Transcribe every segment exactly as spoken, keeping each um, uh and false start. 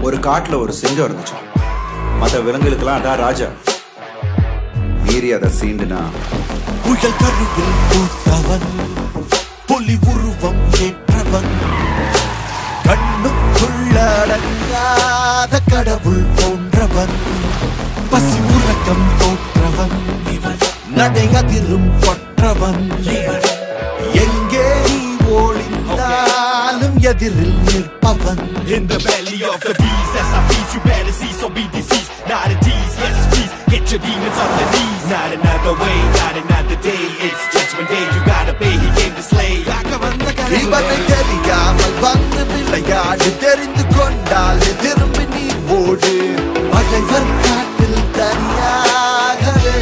ஒரு காட்டுல ஒரு சிங்கம் இருந்துச்சு. மற்ற விலங்குகளுக்கெல்லாம் அதான் ராஜா. மீறி அதை சீண்டுனா புயல் கருவில் பூத்தவன், புலி உருவம் ஏற்றவன், கண்ணுக்குள்ள அடங்காத கடவுள் போன்றவன், பசி உறக்கம் தோற்றவன், நடை அதிரும் கொற்றவன், எங்கே நீ ஒளிந்தாலும் எதிரில் நிற்பவன். In the belly of the beast, as I feast, you better see, so be deceased. Not a tease, yes please, get your demons on the knees. Not another way, not another day, it's judgment day, you gotta pay, he came to slay. இவனை தெரியாமல் வந்து விளையாடு, தெரிந்து கொண்டால் திரும்பி நீ ஓடு. பகைவர் காட்டில் தனியாகவே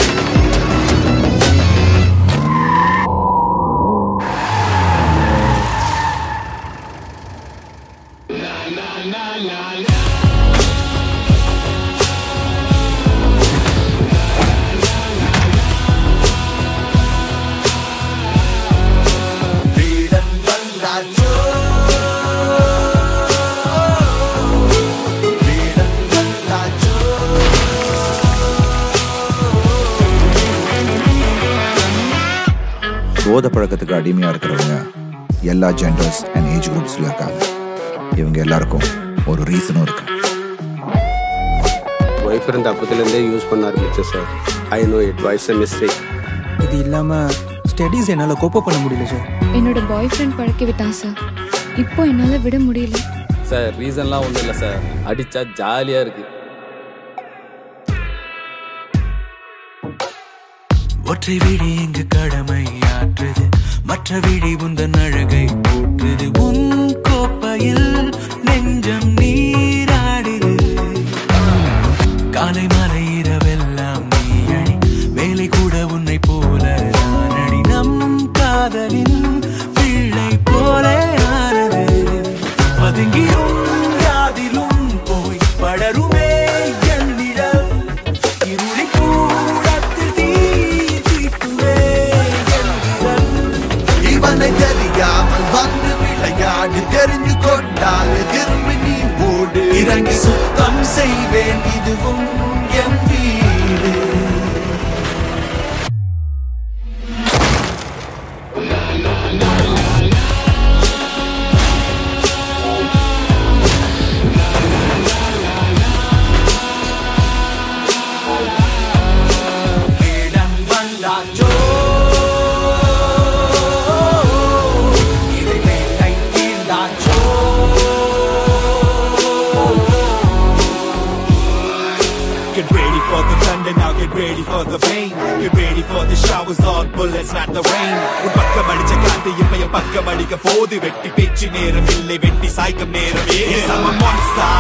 போத பழக்கத்துக்கு அடிமையா இருக்கிறவங்க எல்லா ஜெண்டர்ஸ் அண்ட் ஏஜ் குரூப்ஸ்லயும் இருக்காங்க. இவங்க எல்லாருக்கும் ஒரு ரீசனும் இருக்கு. ஒய்ஃப் ஃப்ரெண்ட் அப்பத்துலேருந்தே யூஸ் பண்ண ஆரம்பிச்சேன் sir. I know it was a mistake. இது இல்லாமல் ஸ்டடீஸ் என்னால் கோப்ப பண்ண முடியல சார். என்னோட பாய் ஃப்ரெண்ட் பழக்கி விட்டான் சார். இப்போ என்னால் விட முடியல சார். ரீசன்லாம் ஒன்றும் இல்லை சார், அடித்தா ஜாலியாக இருக்கு. ஒற்றை விழி இங்கு கடமை ஆற்றுது, மற்ற விழி உந்தன் அழகை போற்றுது. உன் கோப்பையில் நெஞ்சம் நீராடுது. காலை மாலை இரவெல்லாம் நீ அடி, வேலை கூட உன்னை போல நான் அடி. நம் காதலின் பிள்ளை போல ஆனது, பதுங்கியும் யாதிலும் போய் படருமே என் நிழல். இருளி கூடத்தில் தீ தீட்டுவே என் விரல். இவனை தெரியாமல் வந்து விளையாடு, தெரிந்து கொண்டால் திரும்பி நீ ஓடு. இறங்கி சுத்தம் செய்வேன், இதுவும் என் வீடு. Get ready for the thunder, now get ready for the pain. Get ready for the showers, all bullets, not the rain. உன் பக்கம் அடிச்ச காத்து இப்ப என் பக்கம் அடிக்க போது. வெட்டி பேச்சு நேரம் இல்லை, வெட்டி சாய்க்கும் நேரம். I'm a monster,